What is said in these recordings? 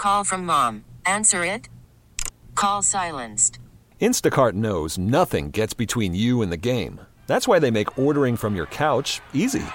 call from mom. Answer it. Call silenced. Instacart knows nothing gets between you and the game. That's why they make ordering from your couch easy.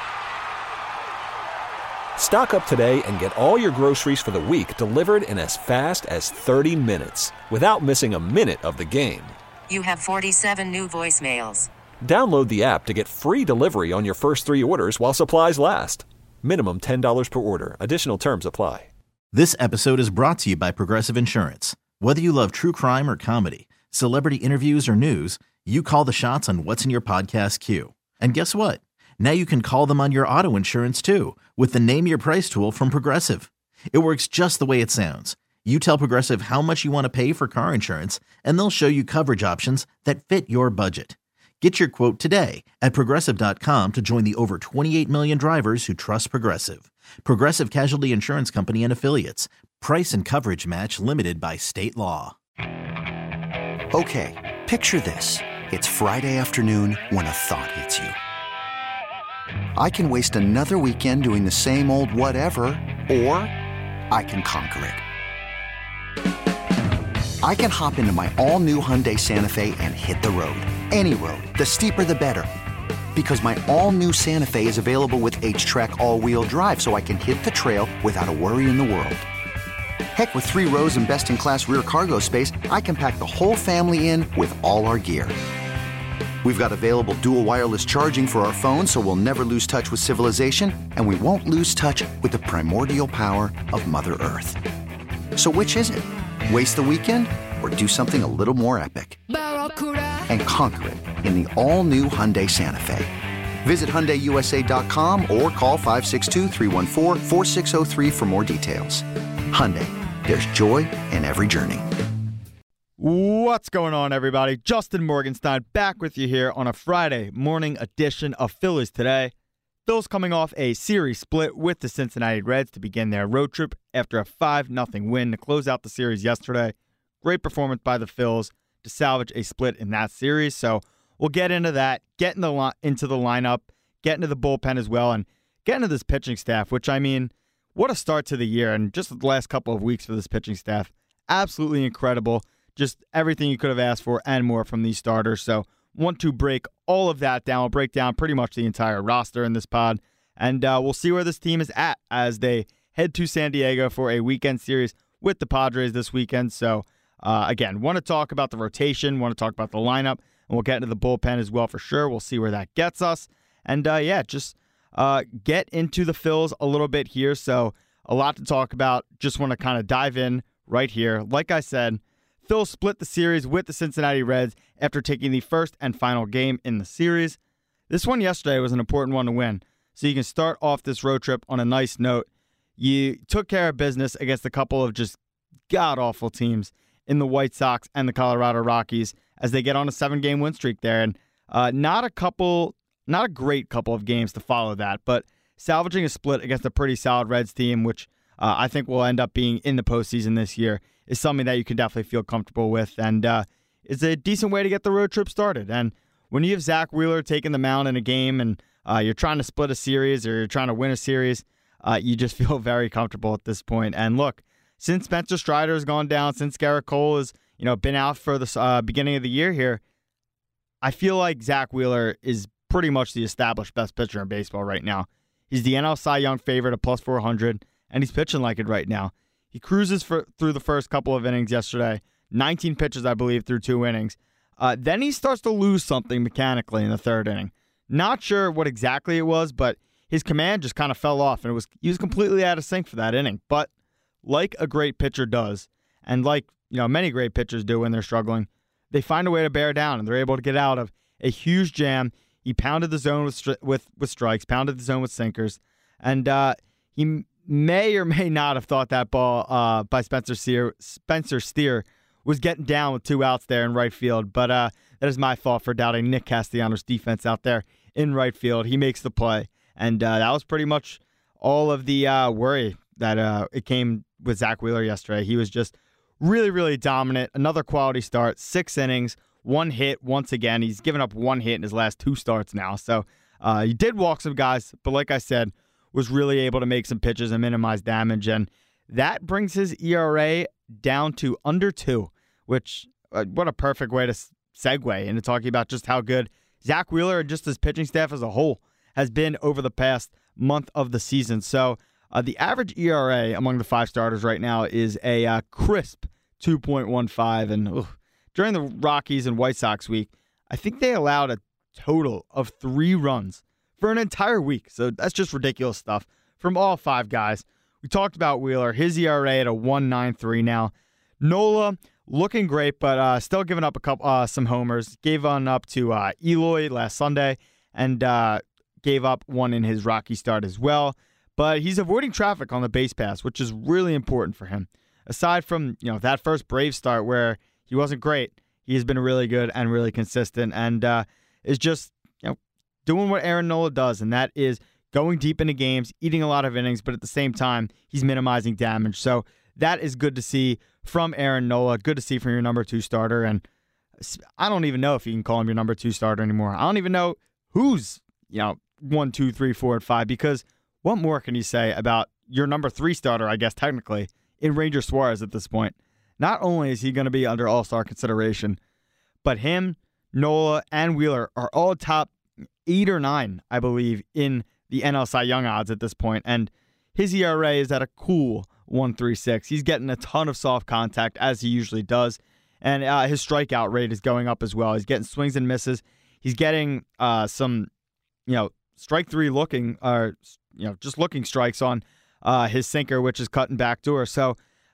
Stock up today and get all your groceries for the week delivered in as fast as 30 minutes without missing a minute of the game. You have 47 new voicemails. Download the app to get free delivery on your first 3 orders while supplies last. Minimum $10 per order. Additional terms apply. This episode is brought to you by Progressive Insurance. Whether you love true crime or comedy, celebrity interviews or news, you call the shots on what's in your podcast queue. And guess what? Now you can call them on your auto insurance too with the Name Your Price tool from Progressive. It works just the way it sounds. You tell Progressive how much you want to pay for car insurance, and they'll show you coverage options that fit your budget. Get your quote today at Progressive.com to join the over 28 million drivers who trust Progressive. Progressive Casualty Insurance Company and Affiliates. Price and coverage match limited by state law. Okay, picture this. It's Friday afternoon when a thought hits you. I can waste another weekend doing the same old whatever, or I can conquer it. I can hop into my all-new Hyundai Santa Fe and hit the road. Any road. The steeper, the better. Because my all-new Santa Fe is available with H-Track all-wheel drive, so I can hit the trail without a worry in the world. Heck, with 3 rows and best-in-class rear cargo space, I can pack the whole family in with all our gear. We've got available dual wireless charging for our phones, so we'll never lose touch with civilization, and we won't lose touch with the primordial power of Mother Earth. So which is it? Waste the weekend or do something a little more epic? And conquer it in the all-new Hyundai Santa Fe. Visit HyundaiUSA.com or call 562-314-4603 for more details. Hyundai, there's joy in every journey. What's going on, everybody? Justin Morgenstein back with you here on a Friday morning edition of Phillies Today. Phil's coming off a series split with the Cincinnati Reds to begin their road trip after a 5-0 win to close out the series yesterday. Great performance by the Phils to salvage a split in that series. So we'll get into that, get into the lineup, get into the bullpen as well, and get into this pitching staff, which, I mean, what a start to the year. And just the last couple of weeks for this pitching staff, absolutely incredible. Just everything you could have asked for and more from these starters. So want to break all of that down. We'll break down pretty much the entire roster in this pod. And we'll see where this team is at as they head to San Diego for a weekend series with the Padres this weekend. So, again, want to talk about the rotation, want to talk about the lineup, and we'll get into the bullpen as well for sure. We'll see where that gets us. And, just get into the Phils a little bit here. So a lot to talk about. Just want to kind of dive in right here. Like I said, Phil split the series with the Cincinnati Reds after taking the first and final game in the series. This one yesterday was an important one to win, so you can start off this road trip on a nice note. You took care of business against a couple of just god-awful teams in the White Sox and the Colorado Rockies as they get on a 7-game win streak there. And not a great couple of games to follow that, but salvaging a split against a pretty solid Reds team, which I think will end up being in the postseason this year, is something that you can definitely feel comfortable with, and is a decent way to get the road trip started. And when you have Zach Wheeler taking the mound in a game and you're trying to split a series or you're trying to win a series, you just feel very comfortable at this point. And look, since Spencer Strider has gone down, since Garrett Cole has been out for the beginning of the year here, I feel like Zach Wheeler is pretty much the established best pitcher in baseball right now. He's the NL Cy Young favorite at plus 400, and he's pitching like it right now. He cruises through the first couple of innings yesterday, 19 pitches, I believe, through 2 innings. Then he starts to lose something mechanically in the 3rd inning. Not sure what exactly it was, but his command just kind of fell off, and he was completely out of sync for that inning. But like a great pitcher does, and like many great pitchers do when they're struggling, they find a way to bear down, and they're able to get out of a huge jam. He pounded the zone with strikes, pounded the zone with sinkers, and he may or may not have thought that ball by Spencer Steer was getting down with 2 outs there in right field. But that is my fault for doubting Nick Castellanos' defense out there in right field. He makes the play. And that was pretty much all of the worry that it came with Zach Wheeler yesterday. He was just really, really dominant. Another quality start, 6 innings, 1 hit once again. He's given up 1 hit in his last 2 starts now. So he did walk some guys, but like I said, was really able to make some pitches and minimize damage. And That brings his ERA down to under 2, which, what a perfect way to segue into talking about just how good Zach Wheeler and just his pitching staff as a whole has been over the past month of the season. So the average ERA among the 5 starters right now is a crisp 2.15. And during the Rockies and White Sox week, I think they allowed a total of 3 runs for an entire week. So that's just ridiculous stuff from all 5 guys. We talked about Wheeler, his ERA at a 1.93 now. Nola looking great, but still giving up some homers. Gave one up to Eloy last Sunday and gave up one in his Rocky start as well. But he's avoiding traffic on the base pass, which is really important for him. Aside from that first Braves start where he wasn't great, he has been really good and really consistent, and is just doing what Aaron Nola does, and that is going deep into games, eating a lot of innings, but at the same time, he's minimizing damage. So that is good to see from Aaron Nola. Good to see from your number 2 starter. And I don't even know if you can call him your number 2 starter anymore. I don't even know who's 1, 2, 3, 4, and 5, because what more can you say about your number 3 starter, I guess, technically, in Ranger Suarez at this point? Not only is he going to be under All-Star consideration, but him, Nola, and Wheeler are all top 8 or 9, I believe, in the NL Cy Young odds at this point, and his ERA is at a cool 1.36. He's getting a ton of soft contact, as he usually does, and his strikeout rate is going up as well. He's getting swings and misses. He's getting some, strike 3 looking, or just looking strikes on his sinker, which is cutting backdoor. So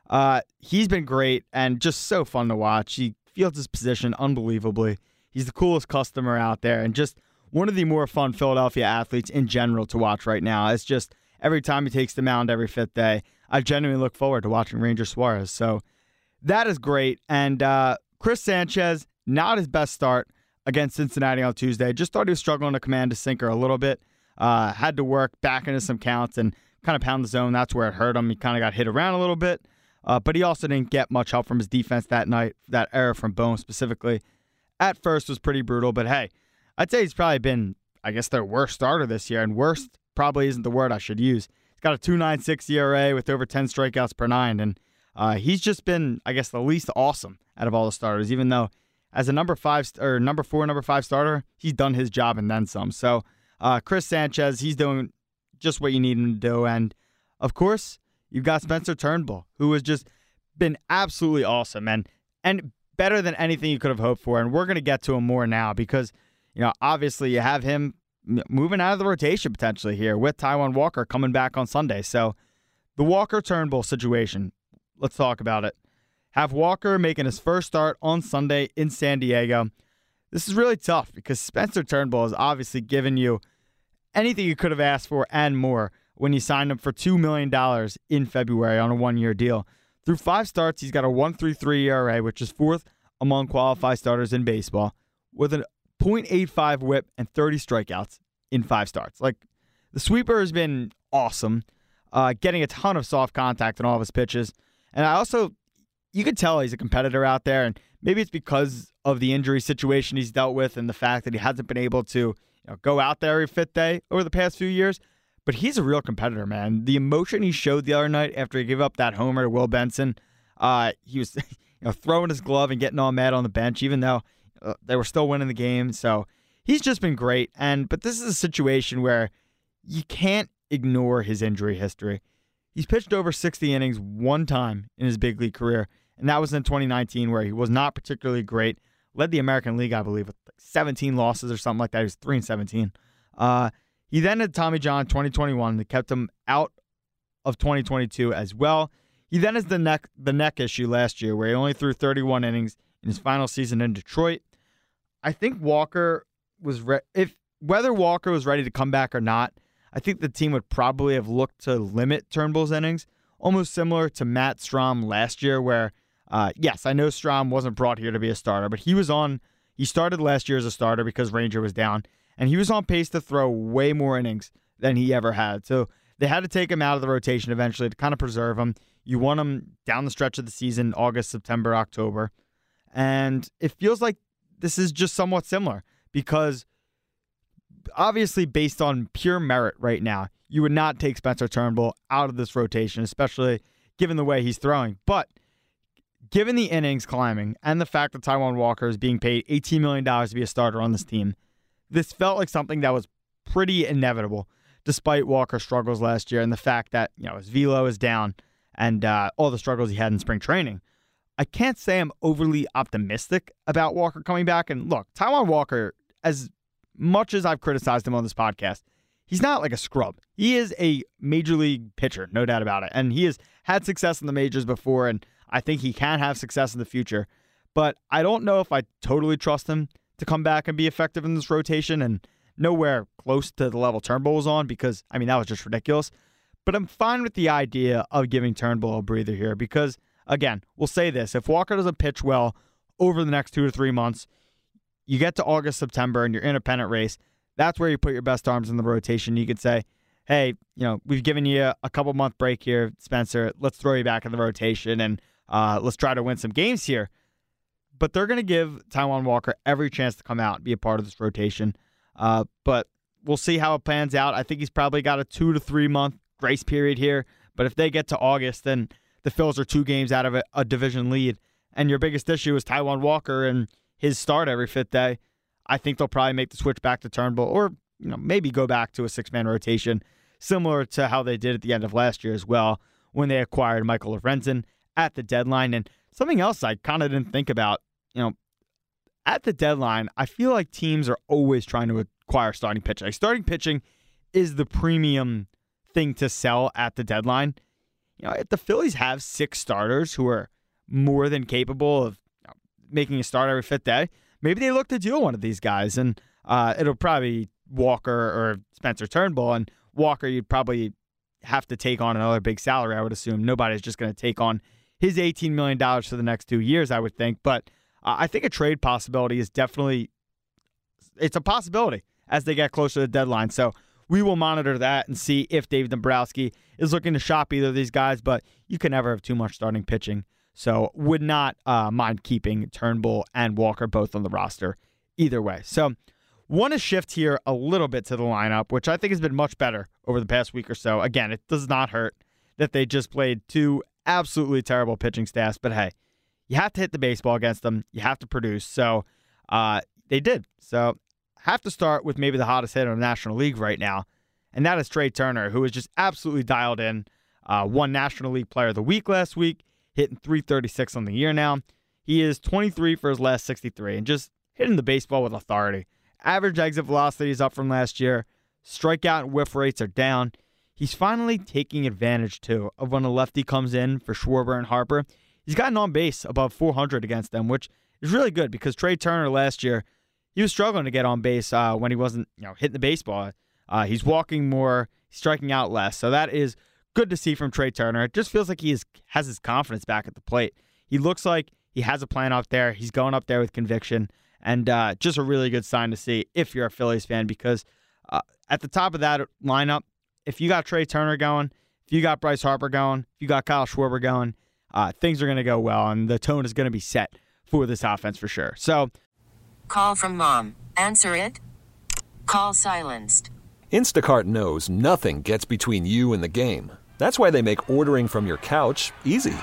he's been great and just so fun to watch. He fields his position unbelievably. He's the coolest customer out there, and just one of the more fun Philadelphia athletes in general to watch right now. It's just every time he takes the mound every 5th day, I genuinely look forward to watching Ranger Suarez. So that is great. And Chris Sanchez, not his best start against Cincinnati on Tuesday. Just thought he was struggling to command his sinker a little bit. Had to work back into some counts and kind of pound the zone. That's where it hurt him. He kind of got hit around a little bit. But he also didn't get much help from his defense that night. That error from Bohm specifically at first was pretty brutal. But hey, I'd say he's probably been, I guess, their worst starter this year. And worst probably isn't the word I should use. He's got a 2.96 ERA with over 10 strikeouts per 9. And he's just been, I guess, the least awesome out of all the starters, even though as a number 5 or number 4, number 5 starter, he's done his job and then some. So Chris Sanchez, he's doing just what you need him to do. And of course, you've got Spencer Turnbull, who has just been absolutely awesome and better than anything you could have hoped for. And we're going to get to him more now because, obviously you have him moving out of the rotation potentially here with Taijuan Walker coming back on Sunday. So the Walker-Turnbull situation, let's talk about it. Have Walker making his first start on Sunday in San Diego. This is really tough because Spencer Turnbull has obviously given you anything you could have asked for and more when you signed him for $2 million in February on a 1-year deal. Through 5 starts, he's got a 1.33 ERA, which is 4th among qualified starters in baseball, with a .85 whip and 30 strikeouts in 5 starts. Like, the sweeper has been awesome, getting a ton of soft contact in all of his pitches. And you could tell he's a competitor out there, and maybe it's because of the injury situation he's dealt with and the fact that he hasn't been able to go out there every 5th day over the past few years. But he's a real competitor, man. The emotion he showed the other night after he gave up that homer to Will Benson, he was throwing his glove and getting all mad on the bench, even though they were still winning the game. So he's just been great. But this is a situation where you can't ignore his injury history. He's pitched over 60 innings one time in his big league career, and that was in 2019, where he was not particularly great. Led the American League, I believe, with 17 losses or something like that. He was 3-17. He then had Tommy John 2021 that kept him out of 2022 as well. He then has the neck issue last year, where he only threw 31 innings in his final season in Detroit. I think Walker was whether Walker was ready to come back or not, I think the team would probably have looked to limit Turnbull's innings, almost similar to Matt Strahm last year, where yes, I know Strahm wasn't brought here to be a starter, but he started last year as a starter because Ranger was down. And he was on pace to throw way more innings than he ever had. So they had to take him out of the rotation eventually to kind of preserve him. You want him down the stretch of the season, August, September, October. And it feels like this is just somewhat similar because obviously based on pure merit right now, you would not take Spencer Turnbull out of this rotation, especially given the way he's throwing. But given the innings climbing and the fact that Taijuan Walker is being paid $18 million to be a starter on this team, this felt like something that was pretty inevitable, despite Walker's struggles last year and the fact that his velo is down and all the struggles he had in spring training. I can't say I'm overly optimistic about Walker coming back. And look, Taijuan Walker, as much as I've criticized him on this podcast, he's not like a scrub. He is a major league pitcher, no doubt about it. And he has had success in the majors before, and I think he can have success in the future. But I don't know if I totally trust him to come back and be effective in this rotation, and nowhere close to the level Turnbull was on, because, that was just ridiculous. But I'm fine with the idea of giving Turnbull a breather here because, again, we'll say this. If Walker doesn't pitch well over the next 2 to 3 months, you get to August, September, and you're in a pennant race, that's where you put your best arms in the rotation. You could say, hey, we've given you a couple-month break here, Spencer. Let's throw you back in the rotation, and let's try to win some games here. But they're going to give Taijuan Walker every chance to come out and be a part of this rotation. But we'll see how it pans out. I think he's probably got a 2 to 3 month grace period here. But if they get to August, then the Phils are 2 games out of a division lead. And your biggest issue is Taijuan Walker and his start every 5th day. I think they'll probably make the switch back to Turnbull or maybe go back to a 6-man rotation, similar to how they did at the end of last year as well when they acquired Michael Lorenzen at the deadline. And something else I kind of didn't think about, at the deadline, I feel like teams are always trying to acquire starting pitching. Like, starting pitching is the premium thing to sell at the deadline. If the Phillies have 6 starters who are more than capable of making a start every 5th day, maybe they look to deal one of these guys, and it'll probably be Walker or Spencer Turnbull. And Walker, you'd probably have to take on another big salary, I would assume. Nobody's just going to take on his $18 million for the next 2 years, I would think. But I think a trade possibility is definitely, it's a possibility as they get closer to the deadline. So we will monitor that and see if Dave Dombrowski is looking to shop either of these guys, but you can never have too much starting pitching. So would not mind keeping Turnbull and Walker both on the roster either way. So want to shift here a little bit to the lineup, which I think has been much better over the past week or so. Again, it does not hurt that they just played 2 absolutely terrible pitching staffs, but hey, you have to hit the baseball against them. You have to produce. So they did. So have to start with maybe the hottest hitter in the National League right now, and that is Trey Turner, who is just absolutely dialed in. Won National League Player of the Week last week, hitting .336 on the year now. He is 23 for his last 63 and just hitting the baseball with authority. Average exit velocity is up from last year. Strikeout and whiff rates are down. He's finally taking advantage, too, of when a lefty comes in for Schwarber and Harper. He's gotten on base above 400 against them, which is really good because Trey Turner last year, he was struggling to get on base when he wasn't hitting the baseball. He's walking more, striking out less. So that is good to see from Trey Turner. It just feels like he has his confidence back at the plate. He looks like he has a plan up there. He's going up there with conviction. And just a really good sign to see if you're a Phillies fan, because at the top of that lineup, if you got Trey Turner going, if you got Bryce Harper going, if you got Kyle Schwarber going, things are going to go well, and the tone is going to be set for this offense for sure. So, call from mom. Answer it. Call silenced. Instacart knows nothing gets between you and the game. That's why they make ordering from your couch easy.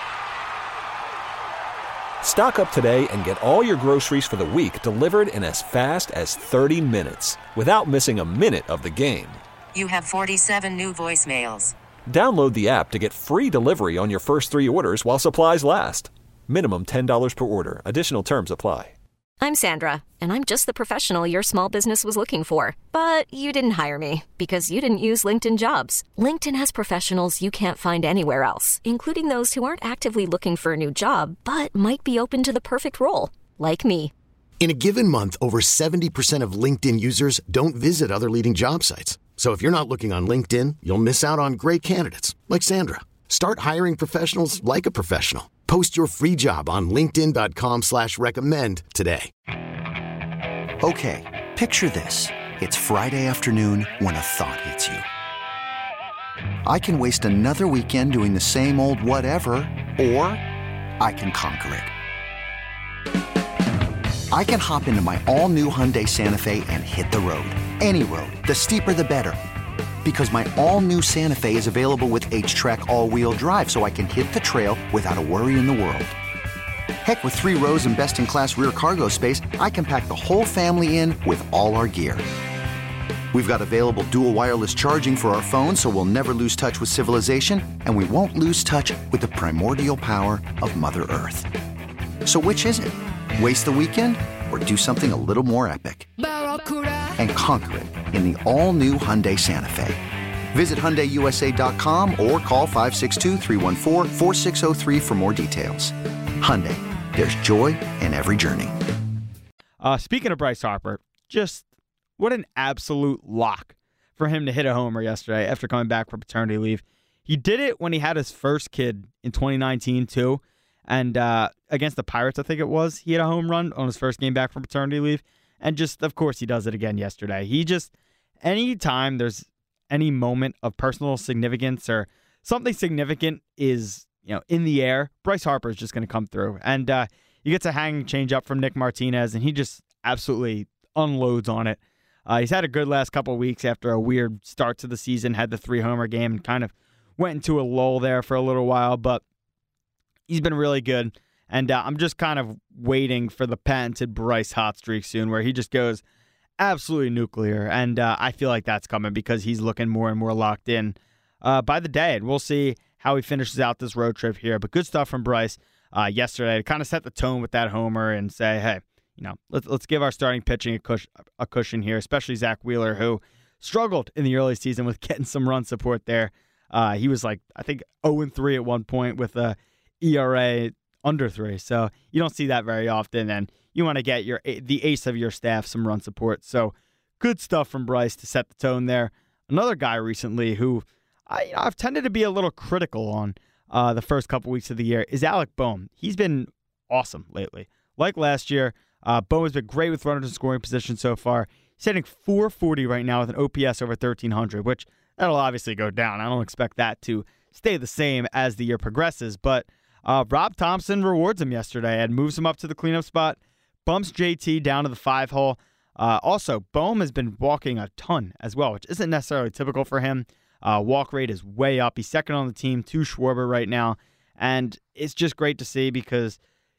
Stock up today and get all your groceries for the week delivered in as fast as 30 minutes without missing a minute of the game. You have 47 new voicemails. Download the app to get free delivery on your first 3 orders while supplies last. Minimum $10 per order. Additional terms apply. I'm Sandra, and I'm just the professional your small business was looking for. But you didn't hire me because you didn't use LinkedIn Jobs. LinkedIn has professionals you can't find anywhere else, including those who aren't actively looking for a new job, but might be open to the perfect role, like me. In a given month, over 70% of LinkedIn users don't visit other leading job sites. So if you're not looking on LinkedIn, you'll miss out on great candidates like Sandra. Start hiring professionals like a professional. Post your free job on linkedin.com/recommend today. Okay, picture this. It's Friday afternoon when a thought hits you. I can waste another weekend doing the same old whatever, or I can conquer it. I can hop into my all-new Hyundai Santa Fe and hit the road. Any road. The steeper, the better. Because my all-new Santa Fe is available with H-Track all-wheel drive, so I can hit the trail without a worry in the world. Heck, with 3 rows and best-in-class rear cargo space, I can pack the whole family in with all our gear. We've got available dual wireless charging for our phones, so we'll never lose touch with civilization, and we won't lose touch with the primordial power of Mother Earth. So which is it? Waste the weekend or do something a little more epic? And conquer it in the all-new Hyundai Santa Fe. Visit HyundaiUSA.com or call 562-314-4603 for more details. Hyundai, there's joy in every journey. Speaking of Bryce Harper, just what an absolute lock for him to hit a homer yesterday after coming back from paternity leave. He did it when he had his first kid in 2019, too. And against the Pirates, I think it was, he had a home run on his first game back from paternity leave. And just, of course, he does it again yesterday. He just, anytime there's any moment of personal significance or something significant is, in the air, Bryce Harper is just going to come through. And he gets a hanging changeup from Nick Martinez, and he just absolutely unloads on it. He's had a good last couple of weeks after a weird start to the season, had the 3-homer game, and kind of went into a lull there for a little while, but he's been really good. And I'm just kind of waiting for the patented Bryce hot streak soon where he just goes absolutely nuclear. And I feel like that's coming because he's looking more and more locked in by the day. And we'll see how he finishes out this road trip here. But good stuff from Bryce yesterday to kind of set the tone with that homer and say, hey, let's give our starting pitching a cushion here, especially Zach Wheeler, who struggled in the early season with getting some run support there. He was I think 0-3 at one point with a ERA under 3. So you don't see that very often, and you want to get the ace of your staff some run support. So good stuff from Bryce to set the tone there. Another guy recently who I've tended to be a little critical on the first couple weeks of the year is Alec Bohm. He's been awesome lately. Like last year, Bohm has been great with runners in scoring position so far. He's hitting .440 right now with an OPS over 1,300, which that'll obviously go down. I don't expect that to stay the same as the year progresses, but Rob Thompson rewards him yesterday and moves him up to the cleanup spot, bumps JT down to the 5-hole. Also, Bohm has been walking a ton as well, which isn't necessarily typical for him. Walk rate is way up. He's second on the team to Schwarber right now, and it's just great to see because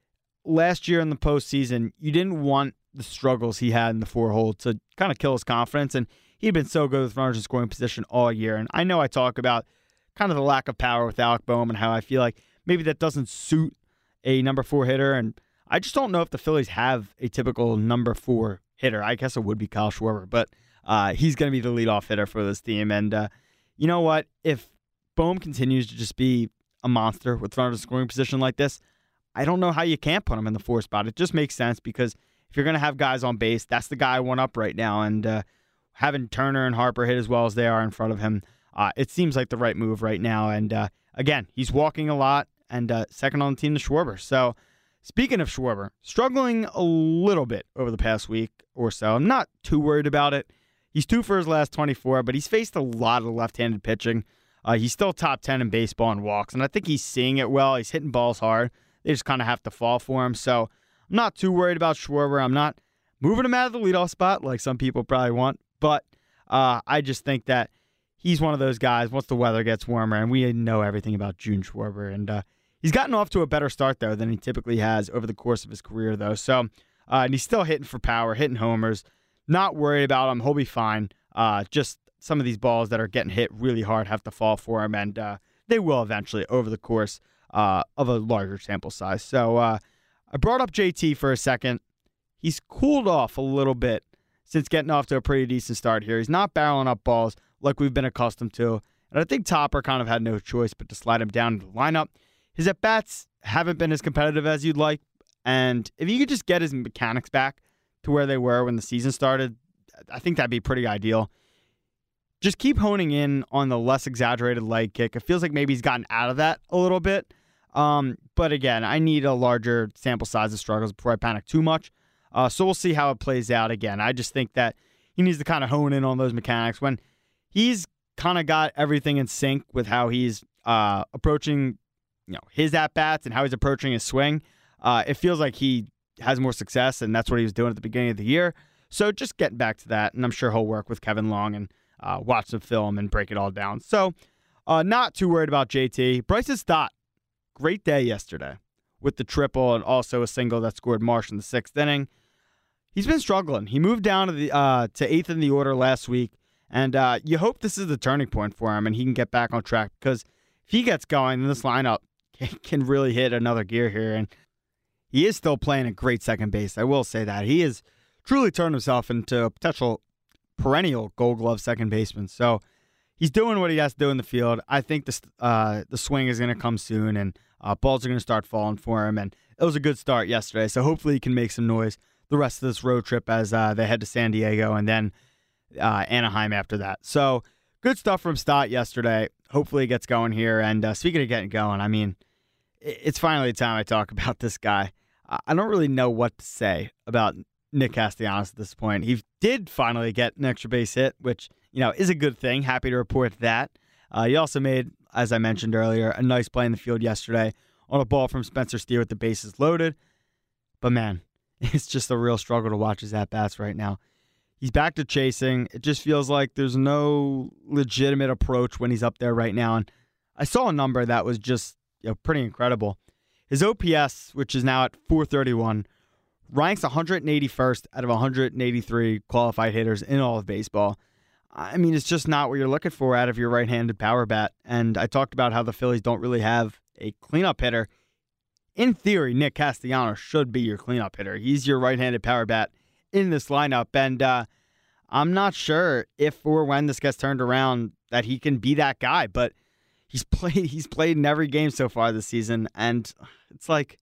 last year in the postseason, you didn't want the struggles he had in the 4-hole to kind of kill his confidence, and he'd been so good with runners in scoring position all year. And I know I talk about kind of the lack of power with Alec Bohm and how I feel like maybe that doesn't suit a number 4 hitter, and I just don't know if the Phillies have a typical number 4 hitter. I guess it would be Kyle Schwarber, but he's going to be the leadoff hitter for this team. And you know what? If Bohm continues to just be a monster with runners in scoring position like this, I don't know how you can't put him in the 4 spot. It just makes sense because if you're going to have guys on base, that's the guy I want up right now. And having Turner and Harper hit as well as they are in front of him, it seems like the right move right now. And again, he's walking a lot and second on the team to Schwarber. So speaking of Schwarber, struggling a little bit over the past week or so. I'm not too worried about it. He's 2 for his last 24, but he's faced a lot of left-handed pitching. He's still top 10 in baseball in walks, and I think he's seeing it well. He's hitting balls hard. They just kind of have to fall for him. So I'm not too worried about Schwarber. I'm not moving him out of the leadoff spot like some people probably want, but I just think that he's one of those guys once the weather gets warmer, and we know everything about June Schwarber. And he's gotten off to a better start, though, than he typically has over the course of his career, though. So, and he's still hitting for power, hitting homers. Not worried about him. He'll be fine. Just some of these balls that are getting hit really hard have to fall for him, and they will eventually over the course of a larger sample size. So I brought up JT for a second. He's cooled off a little bit since getting off to a pretty decent start here. He's not barreling up balls like we've been accustomed to. And I think Topper kind of had no choice but to slide him down into the lineup. His at-bats haven't been as competitive as you'd like. And if you could just get his mechanics back to where they were when the season started, I think that'd be pretty ideal. Just keep honing in on the less exaggerated leg kick. It feels like maybe he's gotten out of that a little bit. But again, I need a larger sample size of struggles before I panic too much. So we'll see how it plays out again. I just think that he needs to kind of hone in on those mechanics. When he's kind of got everything in sync with how he's approaching his at-bats and how he's approaching his swing, it feels like he has more success, and that's what he was doing at the beginning of the year. So just getting back to that, and I'm sure he'll work with Kevin Long and watch the film and break it all down. So not too worried about JT. Bryson Stott, great day yesterday with the triple and also a single that scored Marsh in the 6th inning. He's been struggling. He moved down to 8th in the order last week, and you hope this is the turning point for him and he can get back on track, because if he gets going, then this lineup can really hit another gear here. And he is still playing a great second base. I will say that. He has truly turned himself into a potential perennial Gold Glove second baseman. So he's doing what he has to do in the field. I think the swing is going to come soon, and balls are going to start falling for him. And it was a good start yesterday, so hopefully he can make some noise the rest of this road trip as they head to San Diego and then Anaheim after that. So good stuff from Stott yesterday. Hopefully he gets going here. And speaking of getting going, I mean, it's finally time I talk about this guy. I don't really know what to say about Nick Castellanos at this point. He did finally get an extra base hit, which, is a good thing. Happy to report that. He also made, as I mentioned earlier, a nice play in the field yesterday on a ball from Spencer Steer with the bases loaded. But man, it's just a real struggle to watch his at-bats right now. He's back to chasing. It just feels like there's no legitimate approach when he's up there right now. And I saw a number that was just pretty incredible. His OPS, which is now at 431, ranks 181st out of 183 qualified hitters in all of baseball. I mean, it's just not what you're looking for out of your right-handed power bat. And I talked about how the Phillies don't really have a cleanup hitter. In theory, Nick Castellanos should be your cleanup hitter. He's your right-handed power bat in this lineup. And I'm not sure if or when this gets turned around that he can be that guy. But he's played in every game so far this season. And it's like,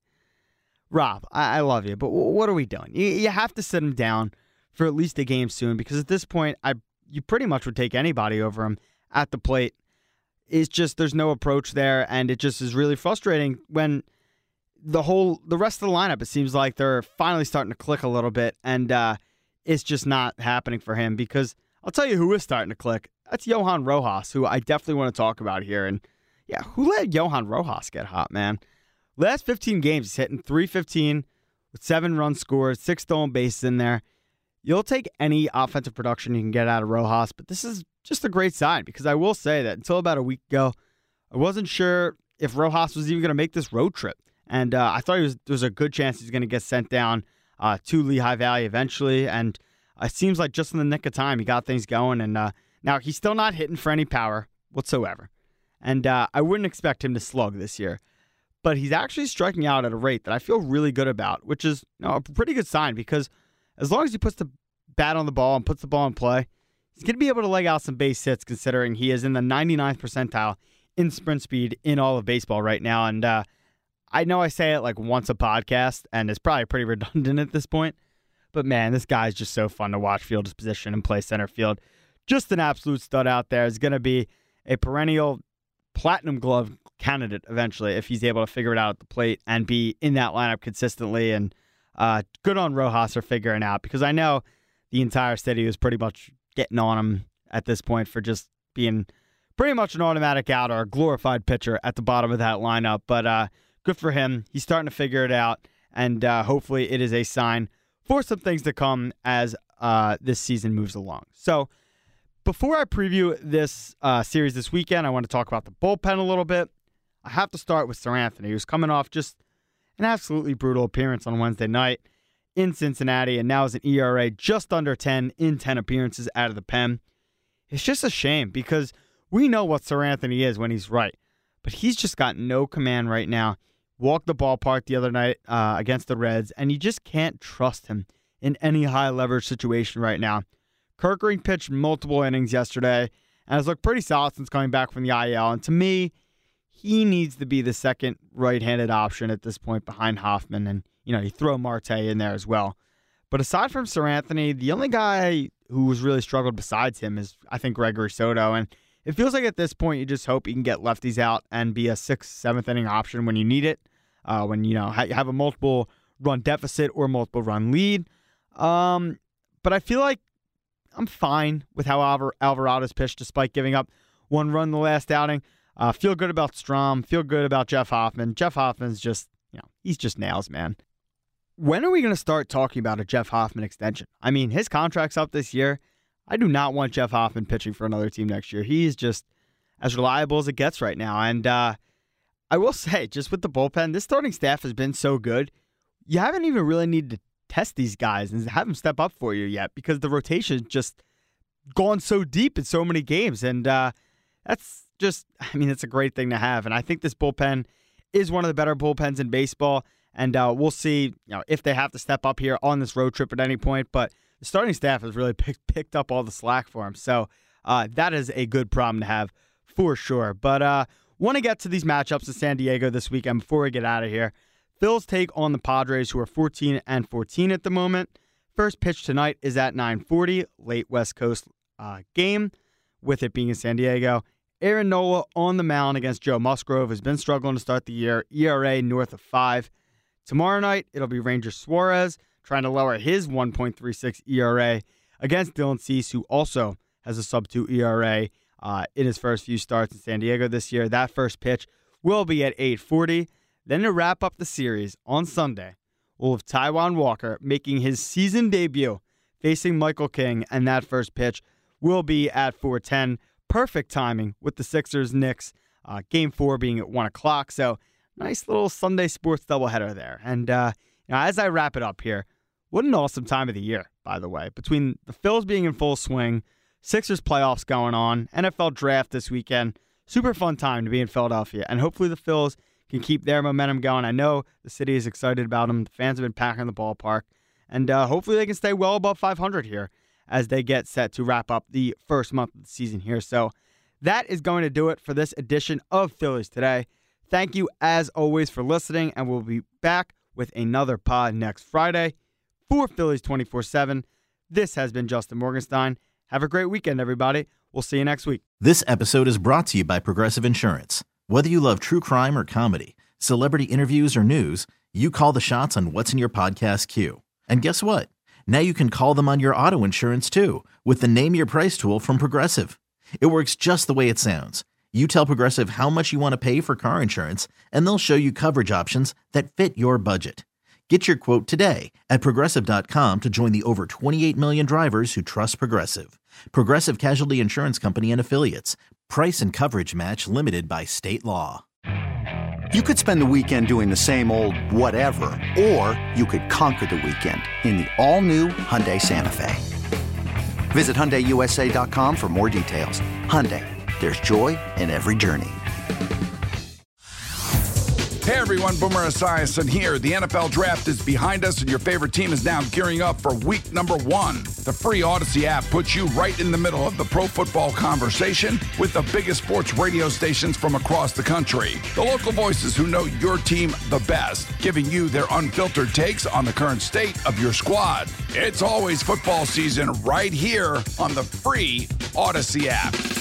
Rob, I love you, but what are we doing? You have to sit him down for at least a game soon, because at this point, you pretty much would take anybody over him at the plate. It's just there's no approach there, and it just is really frustrating when the rest of the lineup, it seems like they're finally starting to click a little bit, and it's just not happening for him. Because I'll tell you who is starting to click. That's Johan Rojas, who I definitely want to talk about here. And yeah, who let Johan Rojas get hot, man? Last 15 games, he's hitting .315 with 7 runs scored, 6 stolen bases in there. You'll take any offensive production you can get out of Rojas, but this is just a great sign, because I will say that until about a week ago, I wasn't sure if Rojas was even going to make this road trip. And I thought there was a good chance he's going to get sent down to Lehigh Valley eventually. And it seems like just in the nick of time, he got things going. And now he's still not hitting for any power whatsoever. And I wouldn't expect him to slug this year. But he's actually striking out at a rate that I feel really good about, which is a pretty good sign, because as long as he puts the bat on the ball and puts the ball in play, he's going to be able to leg out some base hits, considering he is in the 99th percentile in sprint speed in all of baseball right now. And I know I say it like once a podcast, and it's probably pretty redundant at this point, but man, this guy's just so fun to watch field his position and play center field. Just an absolute stud out there. He's going to be a perennial platinum glove candidate eventually if he's able to figure it out at the plate and be in that lineup consistently. And good on Rojas for figuring out, because I know the entire city was pretty much getting on him at this point for just being pretty much an automatic out or a glorified pitcher at the bottom of that lineup. But good for him. He's starting to figure it out, and hopefully it is a sign for some things to come as this season moves along. So before I preview this series this weekend, I want to talk about the bullpen a little bit. I have to start with Seranthony, who's coming off just an absolutely brutal appearance on Wednesday night in Cincinnati, and now has an ERA just under 10 in 10 appearances out of the pen. It's just a shame, because we know what Seranthony is when he's right, but he's just got no command right now. Walked the ballpark the other night against the Reds, and you just can't trust him in any high leverage situation right now. Kerkering pitched multiple innings yesterday and has looked pretty solid since coming back from the IL. And to me, he needs to be the second right-handed option at this point behind Hoffman. And, you throw Marte in there as well. But aside from Seranthony, the only guy who's really struggled besides him is, I think, Gregory Soto. And it feels like at this point you just hope you can get lefties out and be a 6th, 7th inning option when you need it. When, you have a multiple run deficit or multiple run lead. But I feel like I'm fine with how Alvarado's pitched despite giving up 1 run the last outing. Feel good about Strom. Feel good about Jeff Hoffman. Jeff Hoffman's just, he's just nails, man. When are we going to start talking about a Jeff Hoffman extension? I mean, his contract's up this year. I do not want Jeff Hoffman pitching for another team next year. He is just as reliable as it gets right now. And I will say, just with the bullpen, this starting staff has been so good. You haven't even really needed to test these guys and have them step up for you yet because the rotation has just gone so deep in so many games. And that's just, it's a great thing to have. And I think this bullpen is one of the better bullpens in baseball. And we'll see if they have to step up here on this road trip at any point. But the starting staff has really picked up all the slack for them. So that is a good problem to have for sure. But want to get to these matchups in San Diego this weekend before we get out of here. Phil's take on the Padres, who are 14-14 at the moment. First pitch tonight is at 9:40, late West Coast game, with it being in San Diego. Aaron Nola on the mound against Joe Musgrove has been struggling to start the year, ERA north of 5. Tomorrow night, it'll be Ranger Suarez trying to lower his 1.36 ERA against Dylan Cease, who also has a sub-2 ERA in his first few starts in San Diego this year. That first pitch will be at 8:40. Then to wrap up the series on Sunday, we'll have Taijuan Walker making his season debut facing Michael King, and that first pitch will be at 4:10. Perfect timing with the Sixers-Knicks, Game 4 being at 1 o'clock. So nice little Sunday sports doubleheader there. And as I wrap it up here, what an awesome time of the year, by the way. Between the Phils being in full swing, Sixers playoffs going on, NFL draft this weekend, super fun time to be in Philadelphia. And hopefully the Phils can keep their momentum going. I know the city is excited about them. The fans have been packing the ballpark. And hopefully they can stay well above 500 here as they get set to wrap up the first month of the season here. So that is going to do it for this edition of Phillies Today. Thank you, as always, for listening, and we'll be back with another pod next Friday for Phillies 24/7. This has been Justin Morgenstein. Have a great weekend, everybody. We'll see you next week. This episode is brought to you by Progressive Insurance. Whether you love true crime or comedy, celebrity interviews or news, you call the shots on what's in your podcast queue. And guess what? Now you can call them on your auto insurance too with the Name Your Price tool from Progressive. It works just the way it sounds. You tell Progressive how much you want to pay for car insurance, and they'll show you coverage options that fit your budget. Get your quote today at Progressive.com to join the over 28 million drivers who trust Progressive. Progressive Casualty Insurance Company and Affiliates. Price and coverage match limited by state law. You could spend the weekend doing the same old whatever, or you could conquer the weekend in the all-new Hyundai Santa Fe. Visit HyundaiUSA.com for more details. Hyundai, there's joy in every journey. Hey everyone, Boomer Esiason here. The NFL draft is behind us and your favorite team is now gearing up for week number 1. The free Odyssey app puts you right in the middle of the pro football conversation with the biggest sports radio stations from across the country. The local voices who know your team the best, giving you their unfiltered takes on the current state of your squad. It's always football season right here on the free Odyssey app.